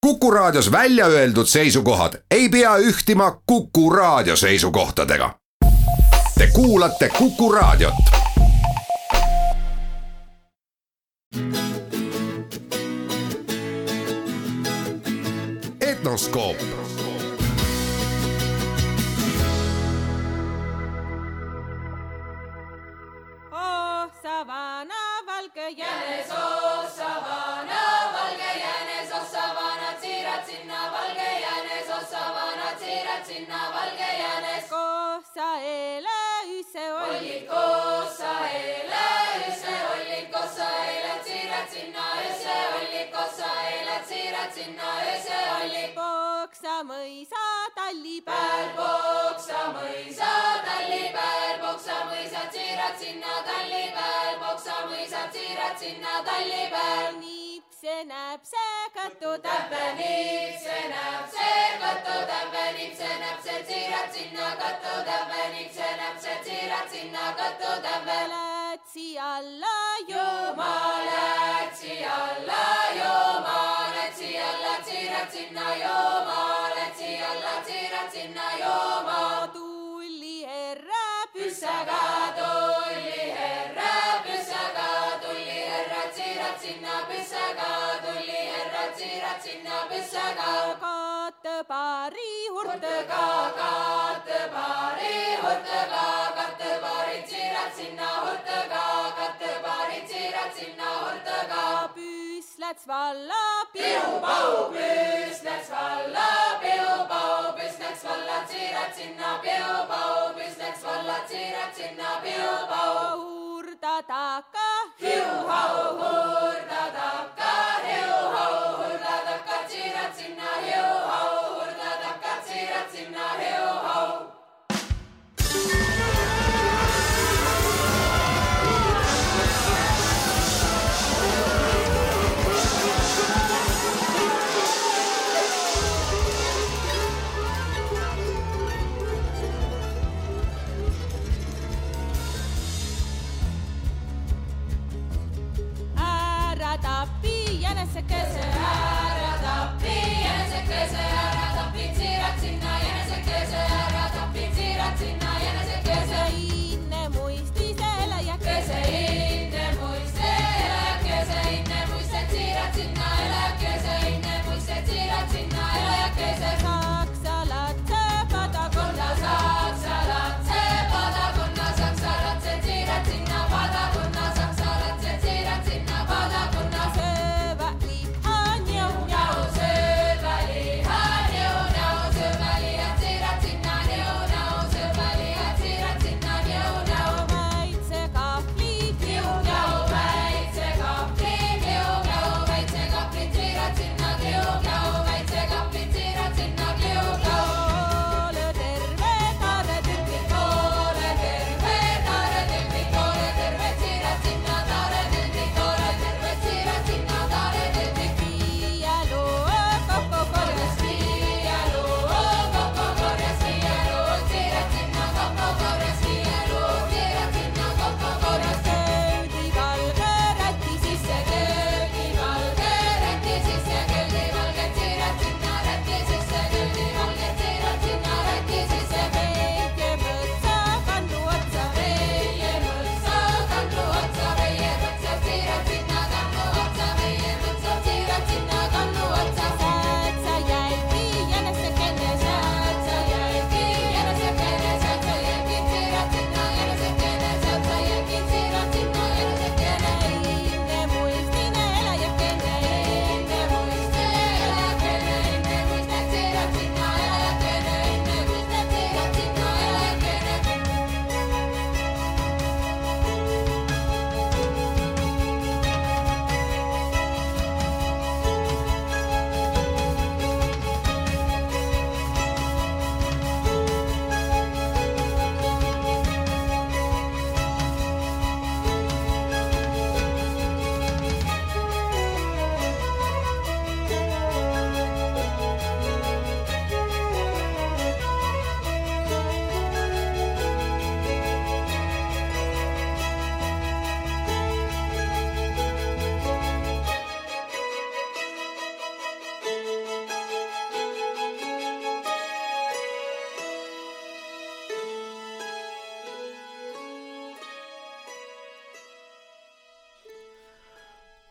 Kuku Raadios välja öeldud seisukohad ei pea ühtima Kuku Raadio seisukohtadega. Te kuulate Kuku Raadiot. Etnoskoop. Oh, savana, valge jänes, oh, savana, valge jänes, oh, savana, tsiirad sinna, valge jänes, oh, savana, tsiirad sinna, valge jänes. Kossa eile üse ollid, kossa eile üse ollid, kossa eile tsiirad sinna, üse ollid, kossa eile tsiirad sinna, üse ollid. Poksa mõisa talli peal, poksa mõisa talli peal, poksa mõisa tsiirad sinna talli peal, poksa mõisa tsiirad sinna talli peal. Nipse näpse kõttu täppe, nipse näpse kõttu täppe, nipse näpse tsiirad sinna kõttu täppe, nipse näpse tsiirad sinna kõttu täppe. Lätsi alla jooma, lätsi alla jooma, lätsi alla tsiirad sinna jooma, lätsi alla tsiirad sinna jooma. Tulli herra püssaga, tulli herra püssaga, tulli herra tsiirad sinna püssaga, tulli herra tsiirad sinna püssaga. Kattepaari hurtega, kattepaari hurtega, kattepaari tsiirad sinna hurtega, kattepaari tsiirad sinna hurtega. Püss läts valla piupau, püss läts valla piupau, püss läts valla tsiirad sinna piupau, püss läts valla tsiirad sinna piupau. Hurda taka, hiuhau, hurda taka, hiuhau, hurda taka tsiirad sinna hiuhau, hurda taka tsiirad sinna hiuhau.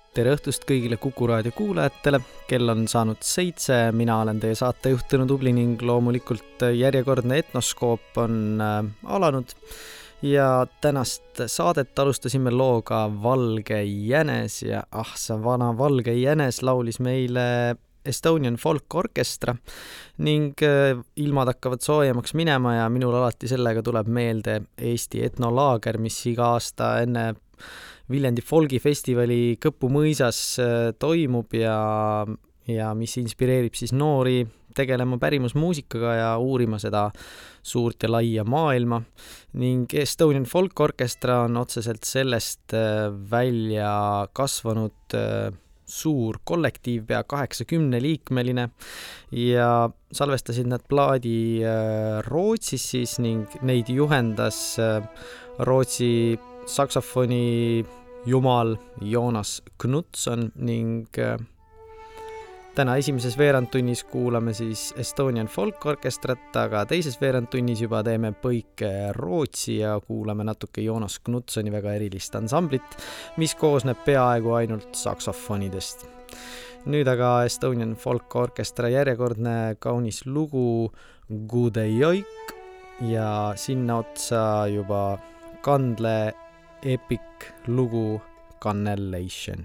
Tere õhtust kõigile Kuku Raadio kuulajatele, kell on saanud 7, mina olen teie saatejuht Tõnu Tubli ning loomulikult järjekordne etnoskoop on alanud ja tänast saadet alustasime looga Valge jänes ja see vana Valge jänes laulis meile Estonian Folk Orchestra ning ilmad hakkavad soojemaks minema ja minul alati sellega tuleb meelde Eesti etnolaager, mis iga aasta enne Viljandi Folgi festivali Kõpu mõisas toimub ja mis inspireerib siis noori tegelema pärimusmuusikaga ja uurima seda suurt ja laia maailma. Ning Estonian Folk Orchestra on otseselt sellest välja kasvanud suur kollektiiv, pea 80-liikmeline ja salvestasid nad plaadi Rootsis siis ning neid juhendas Rootsi saksofoni jumal Jonas Knutsson ning täna esimeses veerandtunnis kuulame siis Estonian Folk Orchestrat, aga teises veerandtunnis juba teeme põike Rootsi ja kuulame natuke Jonas Knutssoni väga erilist ansamblit, mis koosneb peaaegu ainult saksofonidest. Nüüd aga Estonian Folk Orchestra järjekordne kaunis lugu Gude Joik ja sinna otsa juba Kandle epic lugu Kannellation.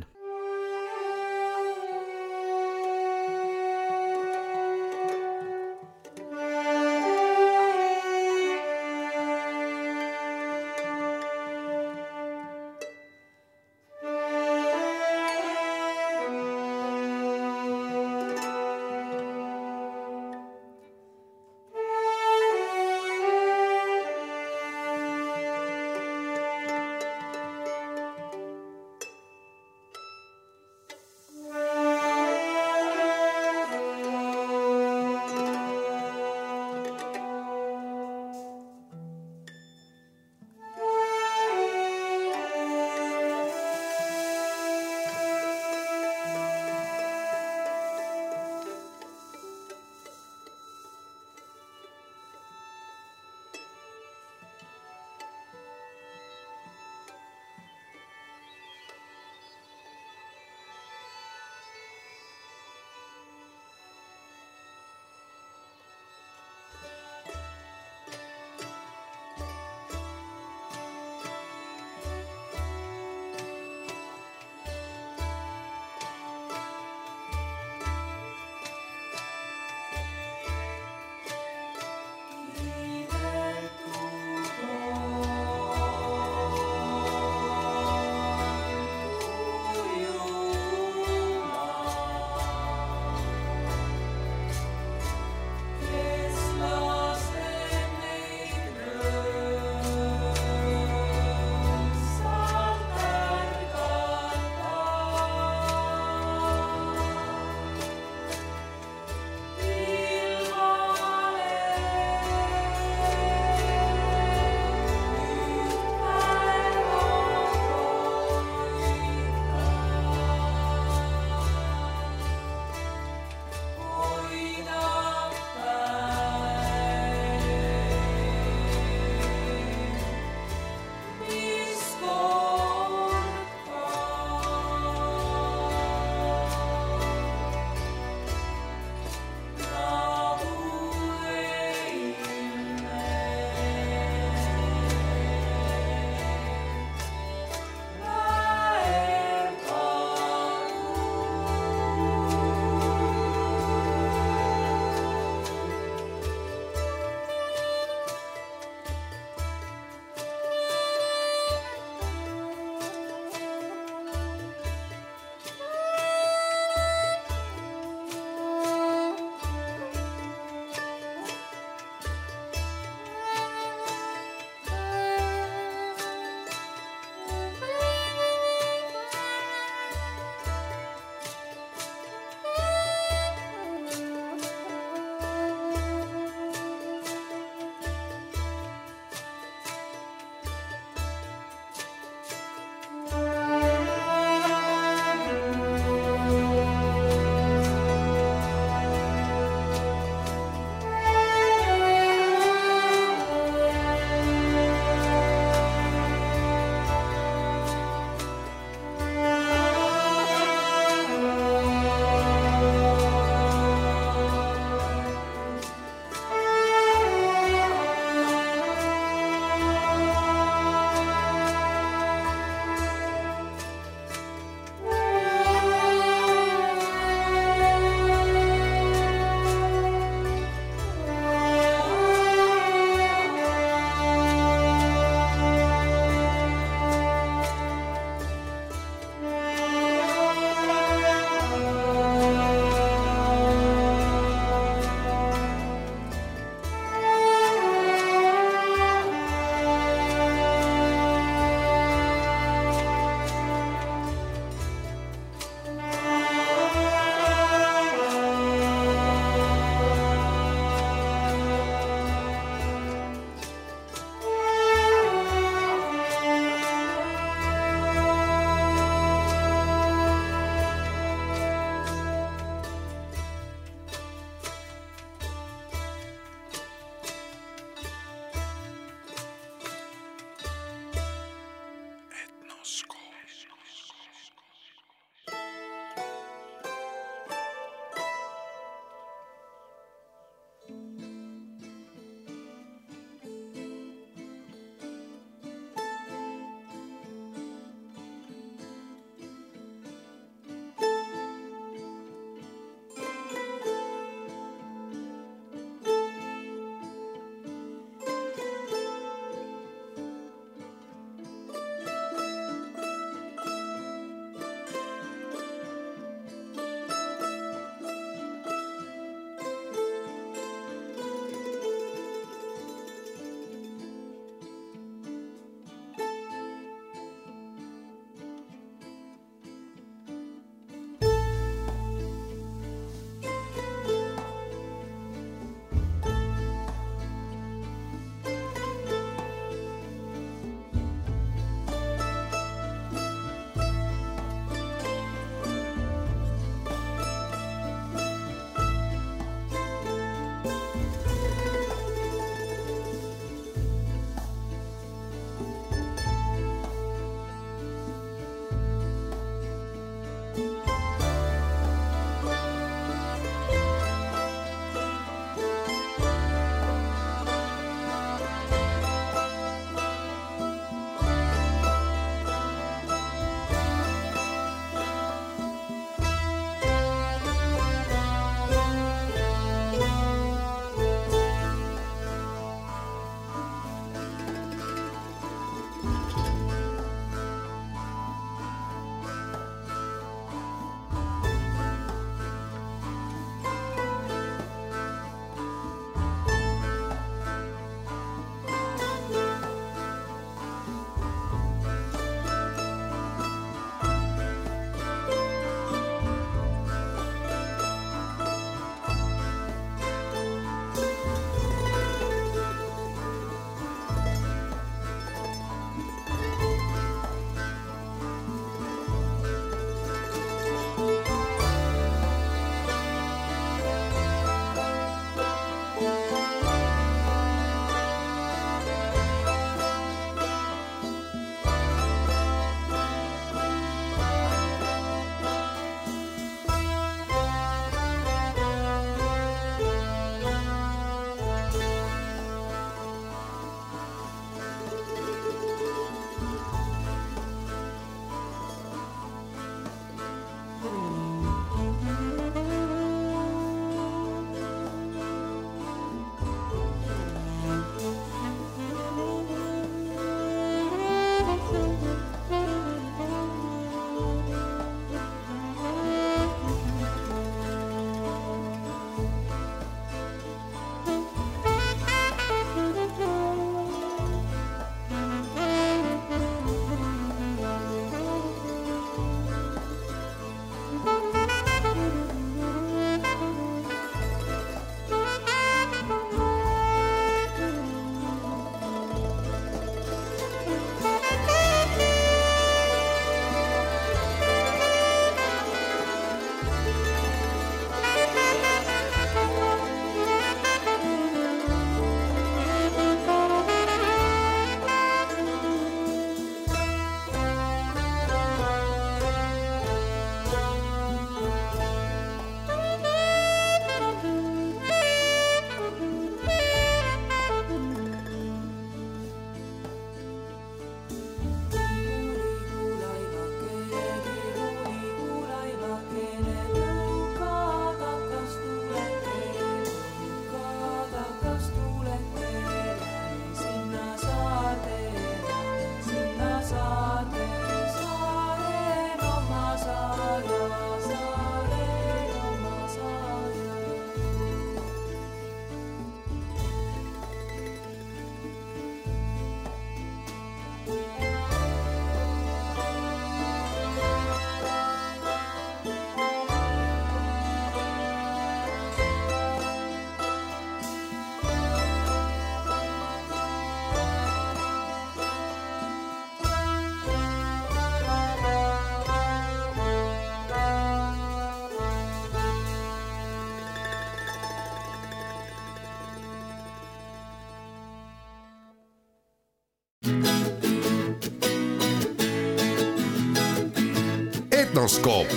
Etnoskoop.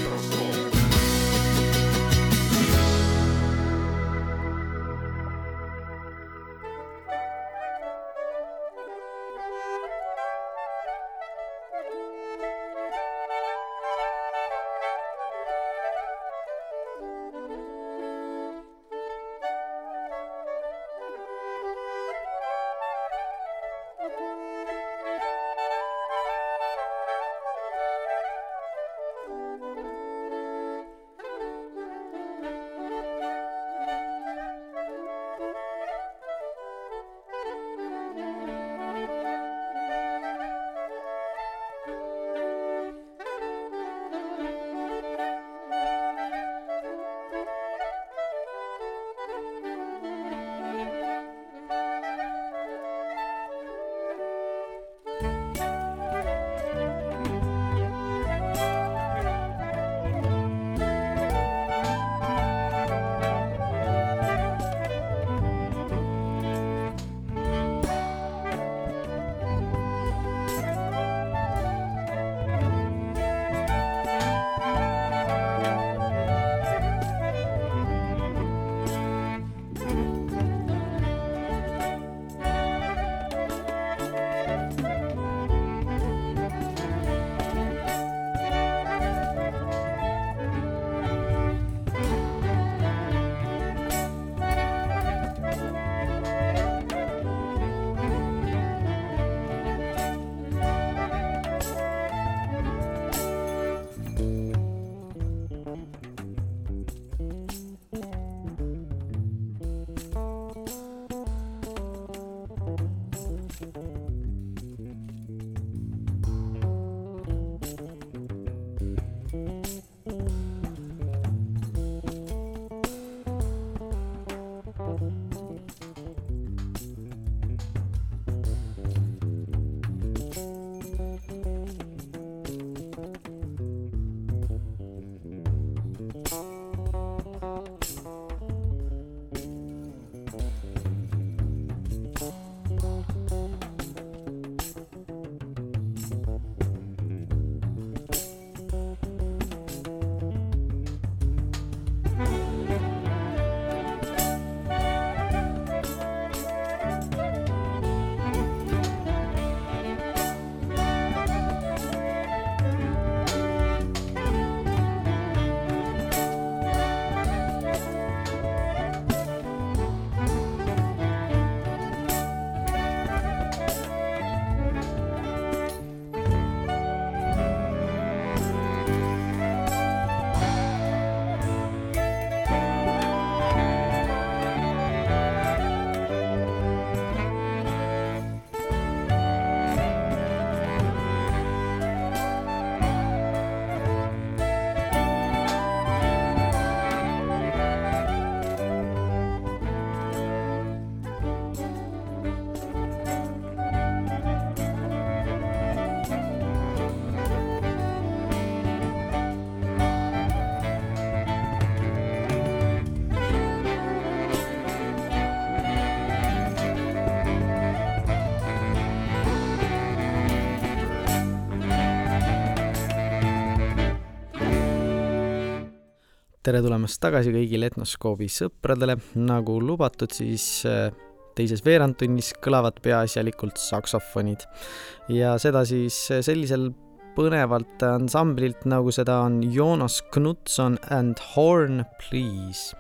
tere tulemast tagasi kõigile Etnoskoobi sõpradele. Nagu lubatud, siis teises veerandtunnis kõlavad peaasjalikult saksofonid. Ja seda siis sellisel põnevalt ansamblilt, nagu seda on Jonas Knutson and Horn Please.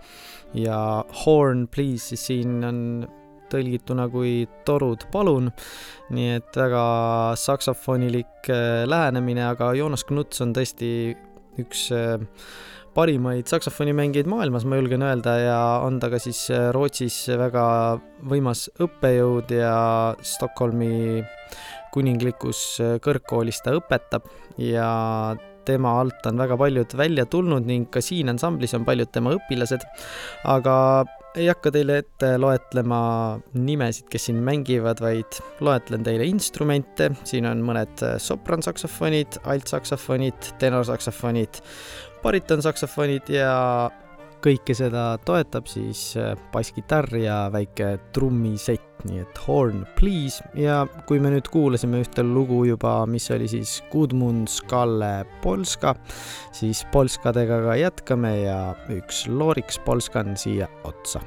Ja Horn Please siis siin on tõlgituna kui torud palun, nii et väga saksofonilik lähenemine, aga Jonas Knutson tõesti üks parimaid saksofonimängijaid maailmas, ma julgen öelda, ja on ta ka siis Rootsis väga võimas õppejõud ja Stockholmi kuninglikus kõrgkoolis ta õpetab ja tema alt on väga paljud välja tulnud ning ka siin ansamblis on paljud tema õpilased, aga ei hakka teile ette loetlema nimesid, kes siin mängivad, vaid loetlen teile instrumente. Siin on mõned soprantsaksofonid, altsaksofonid, tenorsaksofonid, baritonsaksofonid ja kõike seda toetab siis basskitarr ja väike trummisett. nii et Horn Please. Ja kui me nüüd kuulasime ühte lugu juba, mis oli siis Gudmund Skalle Polska, siis polskadega ka jätkame ja üks Loriks polskan siia otsa.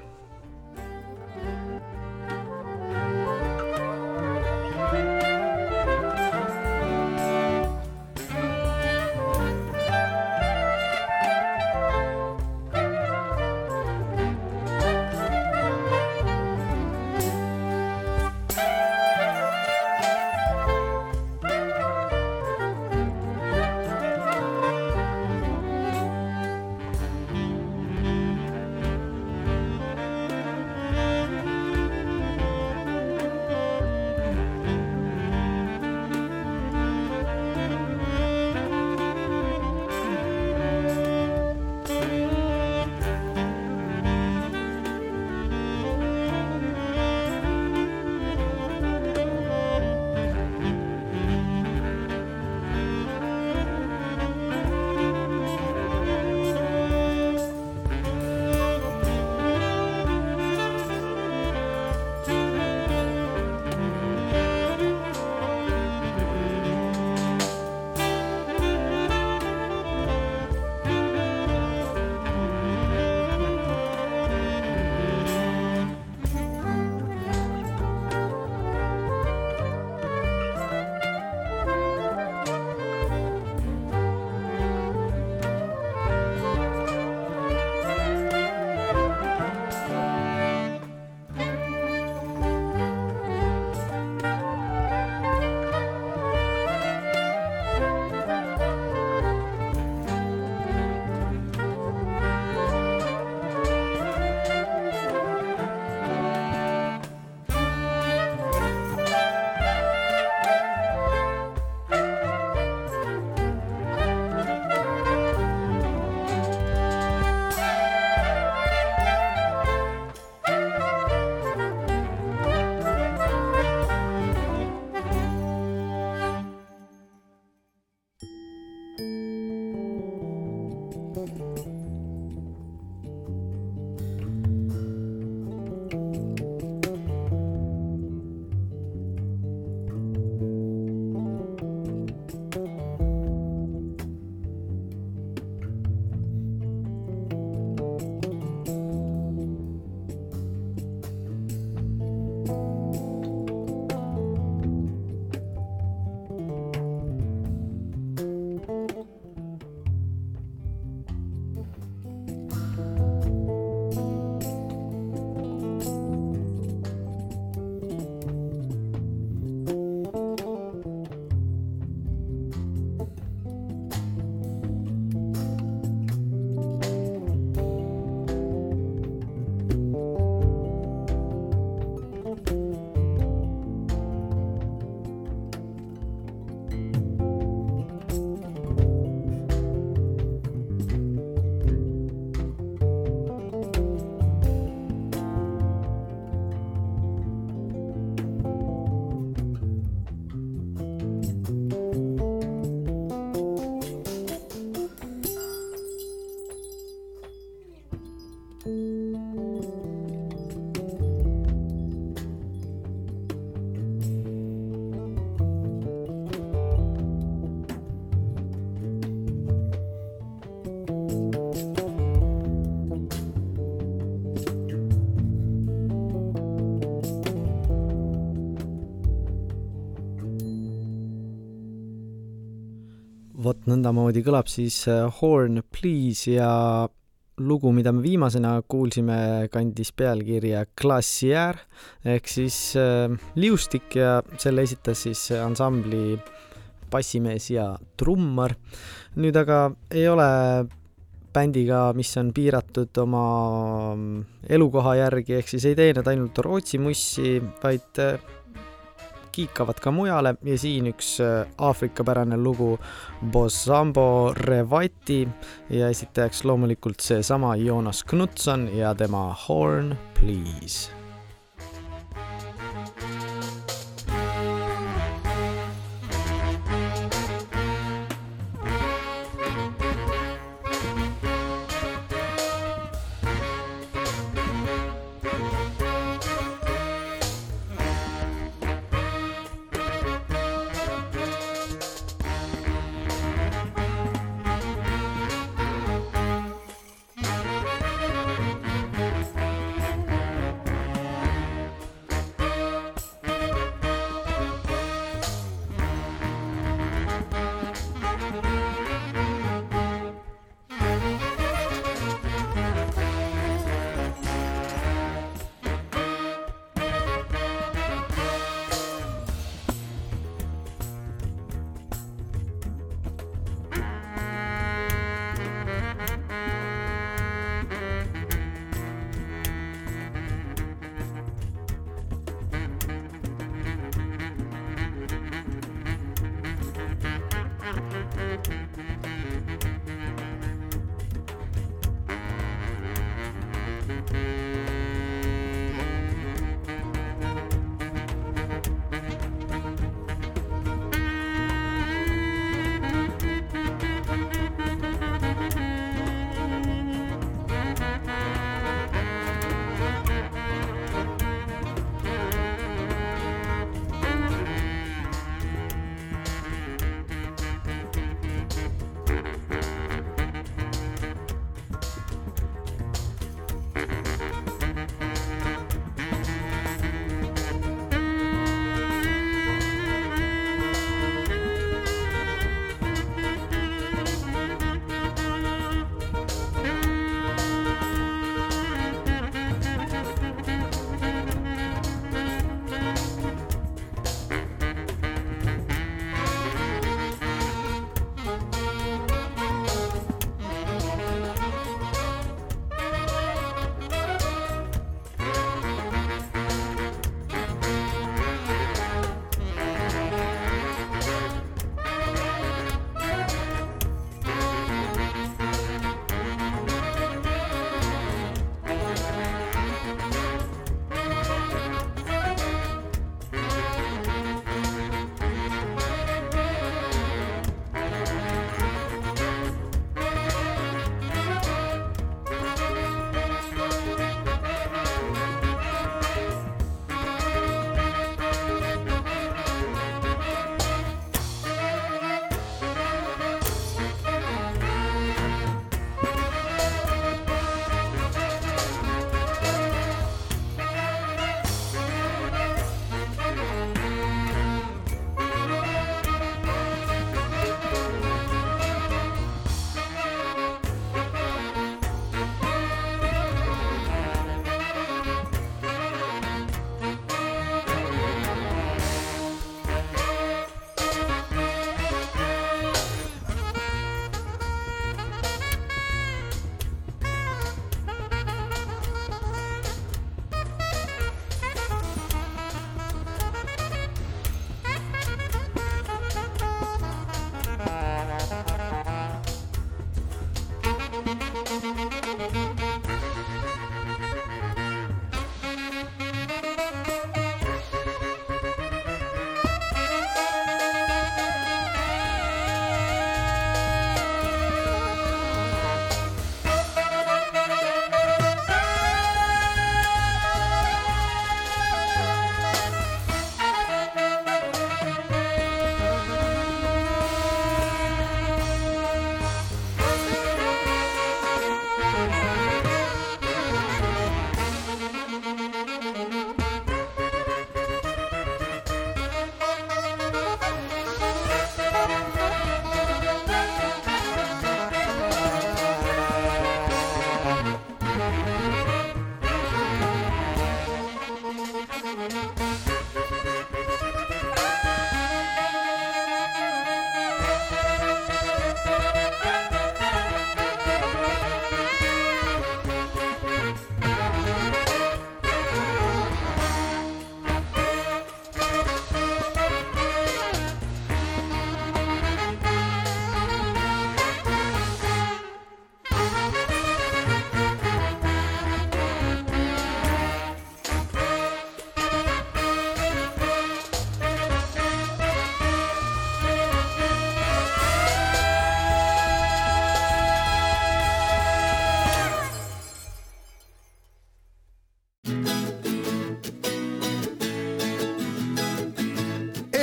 Vot nõndamoodi kõlab siis Horn Please ja lugu, mida me viimasena kuulsime, kandis pealkirja Glacier ehk siis liustik ja selle esitas siis ansambli bassimees ja trummar. Nüüd aga ei ole bändiga, mis on piiratud oma elukoha järgi, ehk siis ei tee nad ainult Rootsi mussi, vaid kiikavad ka mujale ja siin üks Aafrika-pärane lugu Bozambo Revati ja esitajaks loomulikult see sama Jonas Knutson ja tema Horn Please.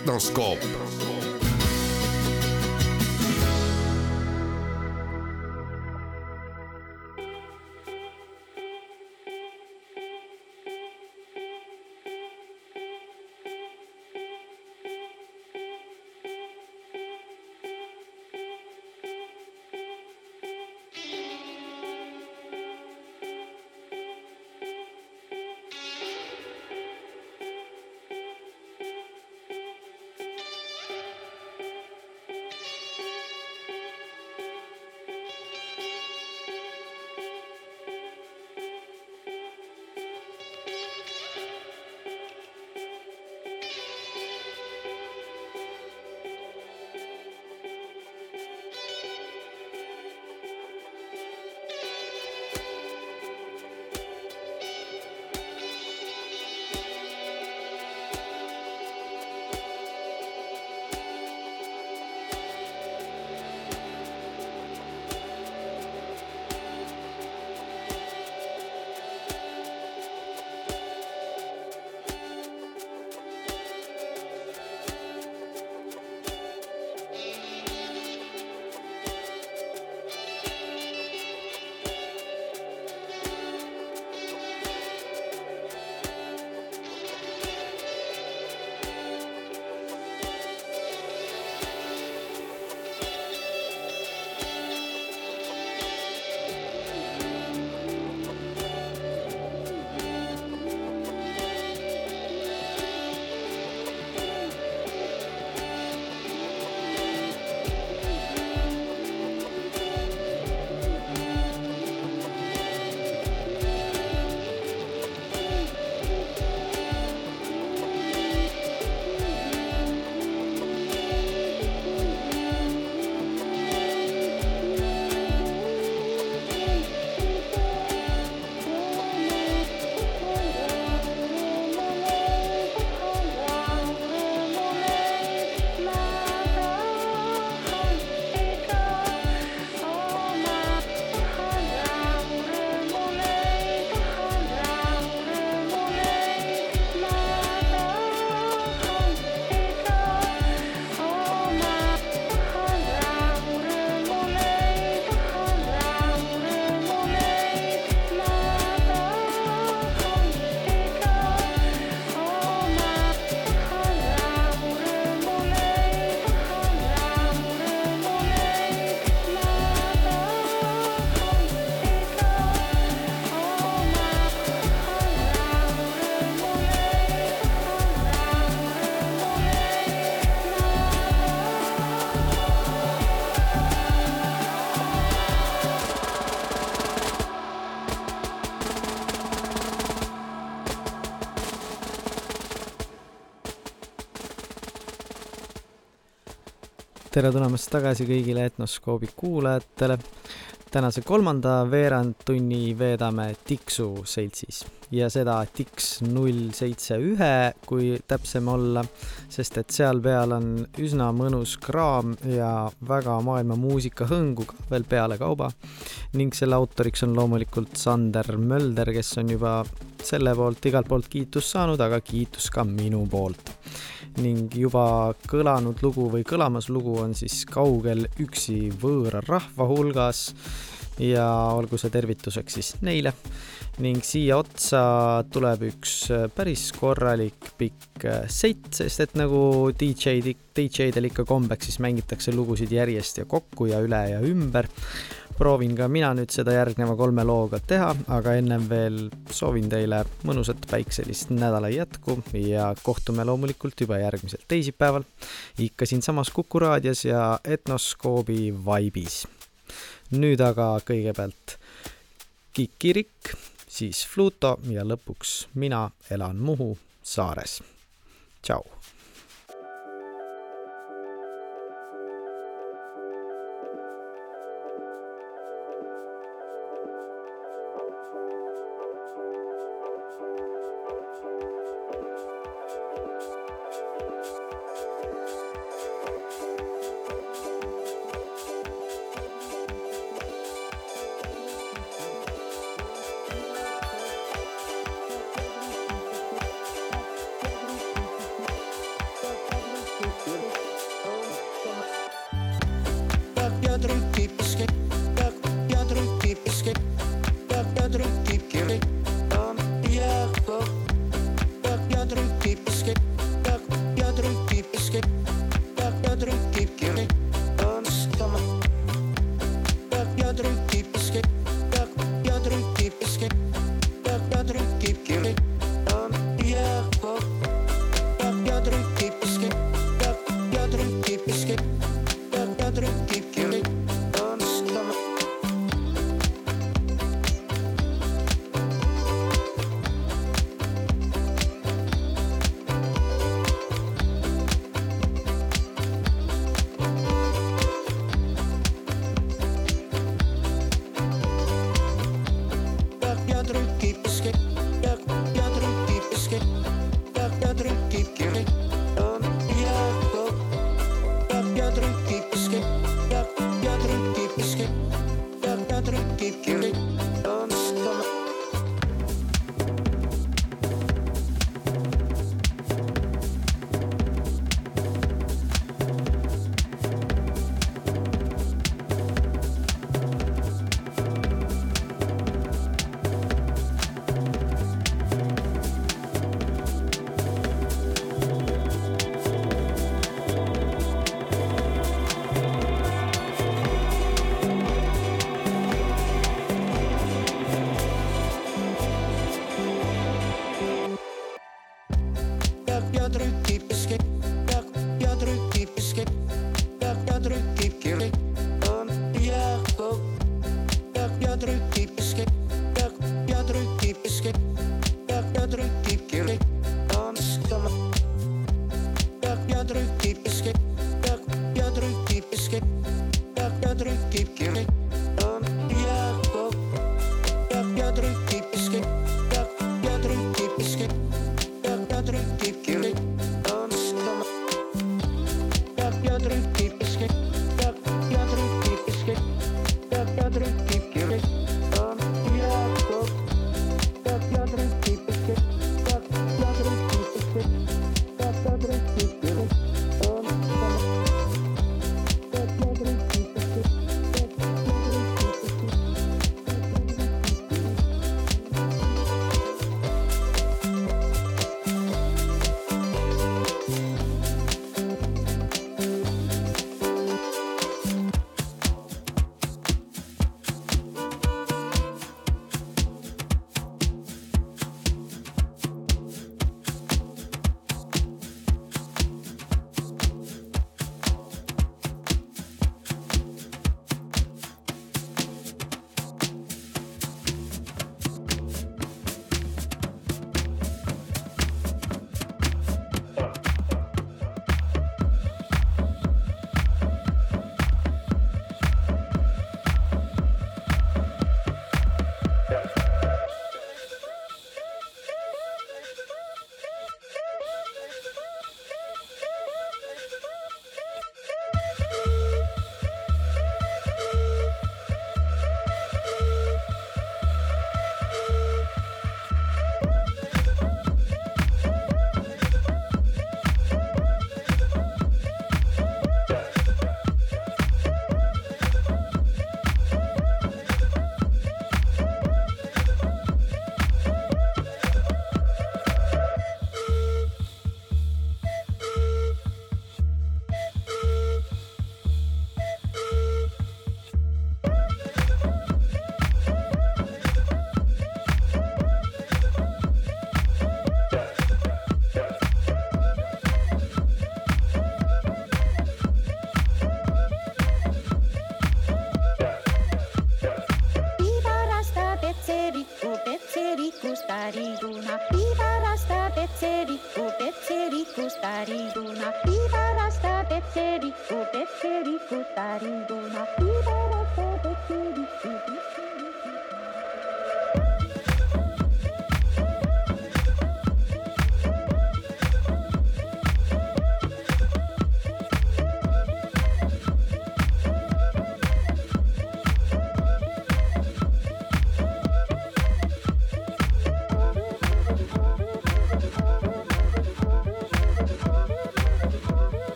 Etnoskoop. Tere tulemast tagasi kõigile Etnoskoobi kuulajatele. Tänase 3. veerandtunni veedame Tiksu seltsis ja seda Tiks 071, kui täpsem olla, sest et seal peal on üsna mõnus kraam ja väga maailma muusika hõnguga veel peale kauba. Ning selle autoriks on loomulikult Sander Mölder, kes on juba selle poolt igalt poolt kiitus saanud, aga kiitus ka minu poolt. Ning juba kõlanud lugu või kõlamas lugu on siis Kaugel üksi võõra rahva hulgas ja olgu see tervituseks siis neile. Ning siia otsa tuleb üks päris korralik pikk seit, sest et nagu DJ-del ikka kombeks, siis mängitakse lugusid järjest ja kokku ja üle ja ümber. Proovin ka mina nüüd seda järgneva 3 looga teha, aga ennem veel soovin teile mõnusat päikselist nädala jätku ja kohtume loomulikult juba järgmisel teisipäeval. Ikka siin samas Kuku raadios ja Etnoskoobi vaibis. Nüüd aga kõigepealt Kikirik, siis Fluto ja lõpuks mina elan Muhu saares. Tšau!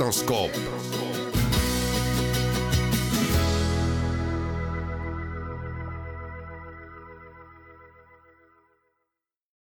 Etnoskoop